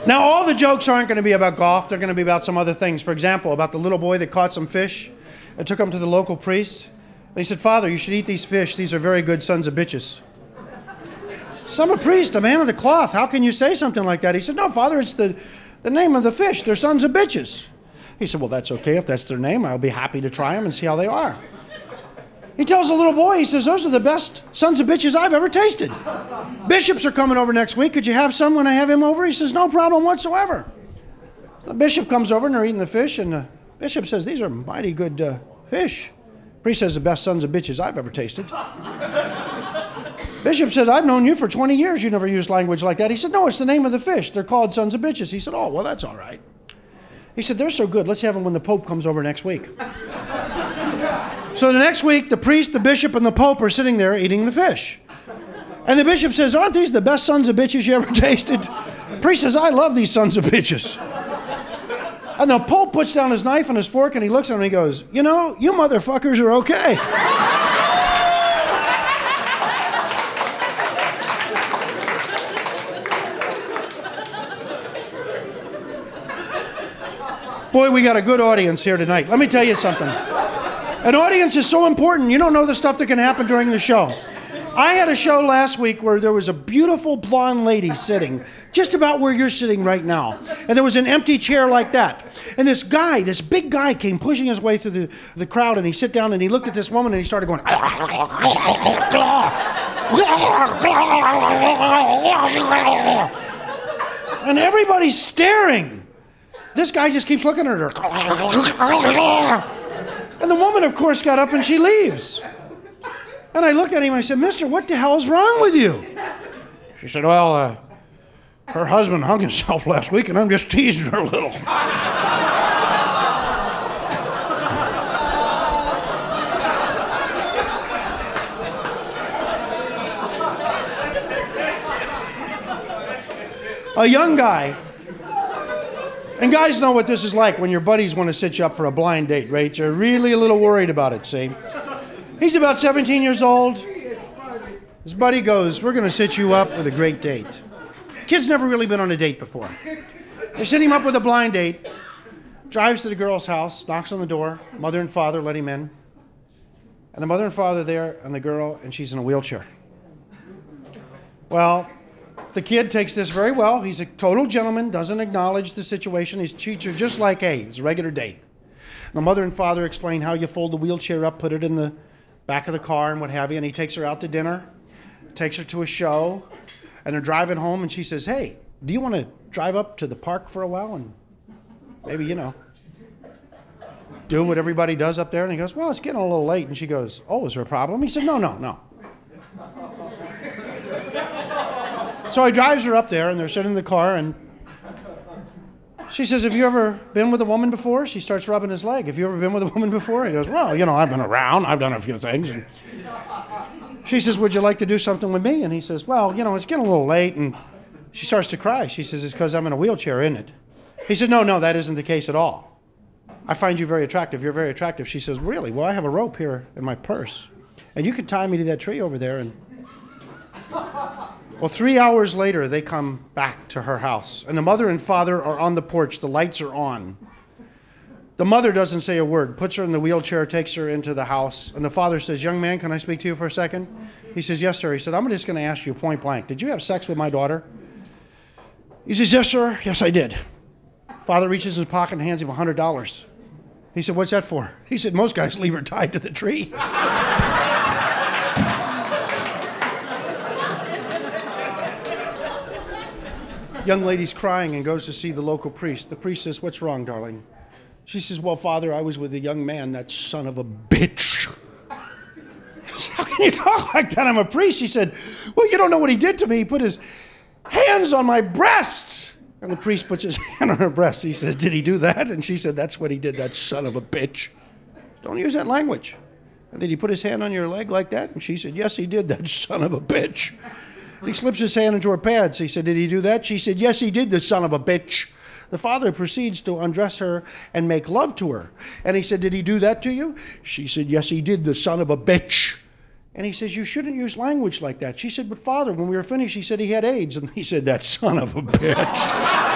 Now, all the jokes aren't going to be about golf. They're going to be about some other things. For example, about the little boy that caught some fish and took them to the local priest. And he said, Father, you should eat these fish. These are very good sons of bitches. Some a priest, a man of the cloth. How can you say something like that? He said, no, Father, it's the name of the fish. They're sons of bitches. He said, well, that's okay. If that's their name, I'll be happy to try them and see how they are. He tells the little boy, he says, those are the best sons of bitches I've ever tasted. Bishops are coming over next week. Could you have some when I have him over? He says, no problem whatsoever. The bishop comes over and they're eating the fish, and the bishop says, these are mighty good fish. Priest says, the best sons of bitches I've ever tasted. Bishop said, I've known you for 20 years. You never used language like that. He said, no, it's the name of the fish. They're called sons of bitches. He said, oh, well, that's all right. He said, they're so good. Let's have them when the Pope comes over next week. So the next week, the priest, the bishop, and the Pope are sitting there eating the fish. And the bishop says, aren't these the best sons of bitches you ever tasted? The priest says, I love these sons of bitches. And the Pope puts down his knife and his fork, and he looks at him and he goes, you know, you motherfuckers are okay. Boy, we got a good audience here tonight. Let me tell you something. An audience is so important. You don't know the stuff that can happen during the show. I had a show last week where there was a beautiful blonde lady sitting just about where you're sitting right now. And there was an empty chair like that. And this guy, this big guy, came pushing his way through the crowd, and he sat down and he looked at this woman and he started going, and everybody's staring. This guy just keeps looking at her. And the woman, of course, got up and she leaves. And I looked at him and I said, Mister, what the hell's wrong with you? She said, well, her husband hung himself last week and I'm just teasing her a little. A young guy. And guys know what this is like when your buddies want to set you up for a blind date, right? You're really a little worried about it, see? He's about 17 years old. His buddy goes, we're going to set you up with a great date. Kid's never really been on a date before. They set him up with a blind date, drives to the girl's house, knocks on the door, mother and father let him in. And the mother and father there and the girl, and she's in a wheelchair. Well, the kid takes this very well. He's a total gentleman, doesn't acknowledge the situation. He treats her just like, hey, it's a regular date. The mother and father explain how you fold the wheelchair up, put it in the back of the car and what have you, and he takes her out to dinner, takes her to a show, and they're driving home, and she says, hey, do you want to drive up to the park for a while and maybe, you know, do what everybody does up there? And he goes, well, it's getting a little late. And she goes, oh, is there a problem? He said, no. So he drives her up there, and they're sitting in the car, and she says, have you ever been with a woman before? She starts rubbing his leg. Have you ever been with a woman before? He goes, well, you know, I've been around. I've done a few things. And she says, would you like to do something with me? And he says, well, you know, it's getting a little late. And she starts to cry. She says, it's because I'm in a wheelchair, isn't it? He said, no, that isn't the case at all. I find you very attractive. You're very attractive. She says, really? Well, I have a rope here in my purse. And you can tie me to that tree over there. And well, 3 hours later, they come back to her house. And the mother and father are on the porch. The lights are on. The mother doesn't say a word, puts her in the wheelchair, takes her into the house. And the father says, young man, can I speak to you for a second? He says, yes, sir. He said, I'm just going to ask you point blank. Did you have sex with my daughter? He says, yes, sir. Yes, I did. Father reaches in his pocket and hands him $100. He said, what's that for? He said, most guys leave her tied to the tree. Young lady's crying and goes to see the local priest. The priest says, what's wrong, darling? She says, well, Father, I was with a young man, that son of a bitch. How can you talk like that? I'm a priest. She said, well, you don't know what he did to me. He put his hands on my breasts. And the priest puts his hand on her breast. He says, did he do that? And she said, that's what he did, that son of a bitch. Don't use that language. And did he put his hand on your leg like that? And she said, yes, he did, that son of a bitch. He slips his hand into her pads. He said, did he do that? She said, yes, he did, the son of a bitch. The father proceeds to undress her and make love to her. And he said, did he do that to you? She said, yes, he did, the son of a bitch. And he says, you shouldn't use language like that. She said, but Father, when we were finished, he said he had AIDS. And he said, that son of a bitch.